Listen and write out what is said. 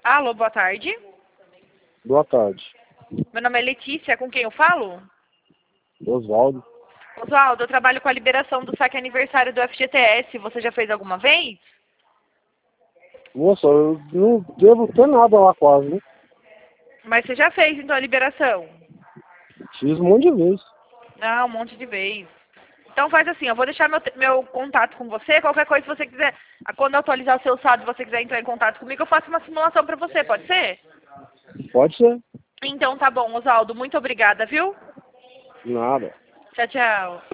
Alô, boa tarde. Boa tarde. Meu nome é Letícia, com quem eu falo? Oswaldo. Oswaldo, eu trabalho com a liberação do saque aniversário do FGTS. Você já fez alguma vez? Moça, eu não devo ter nada lá quase, né? Mas você já fez, então, a liberação? Fiz um monte de vezes. Ah, um monte de vez. Então faz assim, eu vou deixar meu contato com você. Qualquer coisa, se você quiser, quando eu atualizar o seu saldo, se você quiser entrar em contato comigo, eu faço uma simulação para você, pode ser? Pode ser. Então tá bom, Oswaldo. Muito obrigada, viu? Nada. Tchau, tchau.